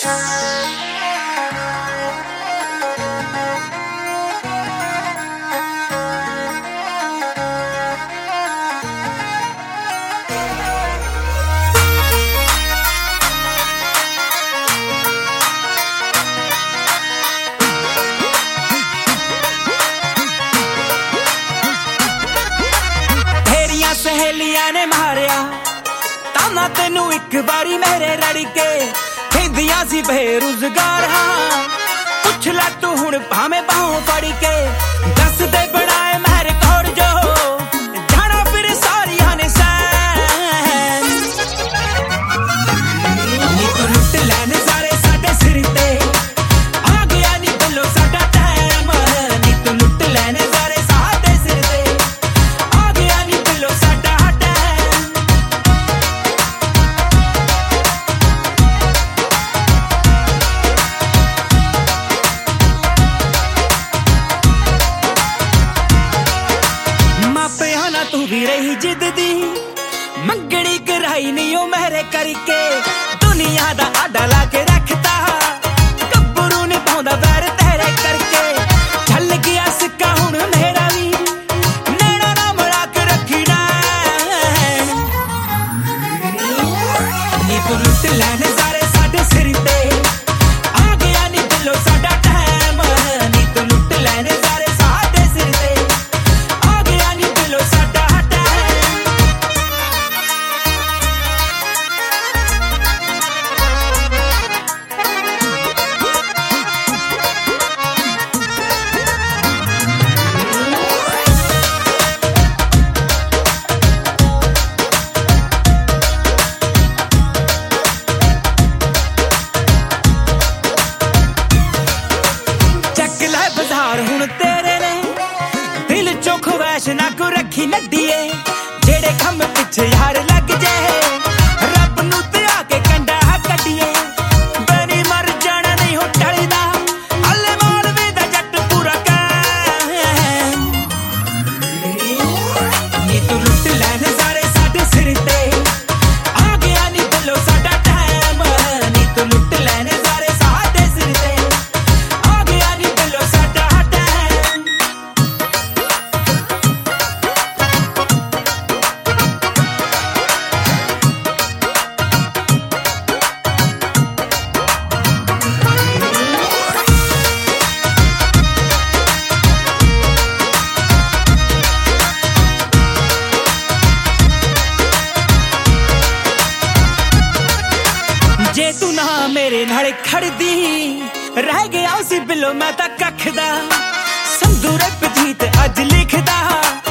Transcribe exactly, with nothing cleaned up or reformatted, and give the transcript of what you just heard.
सहेलियां ने मारिया ताना तेनू एक बारी मेरे रड़ के खेदियां सी बेरोजगार हाँ पुछ लै तू हुण भावें बाहों फड़ के दस दे बनाए मेरे कौर जो जाना फिर सारियां ने सैन नी तू लुट लैन सारे साडे सिर ते आ गया नी बल्लो साडा टाइम नी तू लुट लैन सारे साडे सिर ते आ गया नी बल्लो साडा टाइम मापिया ना तू भी रही जिद दी मंगड़ी कराई नहीं ओ मेरे करके दुनिया दा आडा ला के रखता गब्बरू ने पाउंदा बैर तेरे करके चल गया सिक्का हुण मेरा भी नैना ना मिला के रखी ना नी तू लुट लैन सारे साडे सिर ते आ गया नी दिलों साडा टाइम नी तू लुट लैन सारे साडे सिर ते आ गया नी दिलों साडा टाइम हुण तेरे ने दिल चो ख्वाहिश ना को रखी नड्डीए जेड़े खम पिछे यार लग जाए रब नू ते आके कंडा कड्डीए बनी मर जाना नहीं हो टलदा अल्ले मालवे दा जट पूरा कैं नी तू लुट लैन सारे साडे सिर ते आ गया नी दिलों साडा टाइम नी तू लुट लैन सारे साडे सिर ते आ गया नी दिलों साडा जे तू ना मेरे नाल खड़दी रह गया उसी बिलो मैं तां कख दा संधू रब जीत अज लिखदा